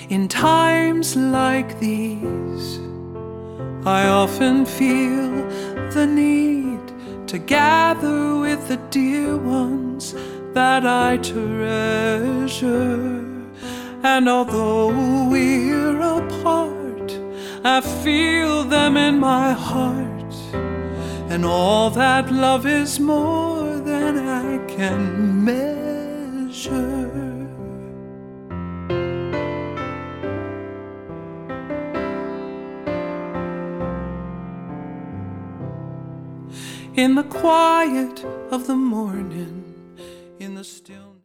In times like these, I often feel the need to gather with the dear ones that I treasure. And although we're apart, I feel them in my heart, and all that love is more than I can measure. In the quiet of the morning,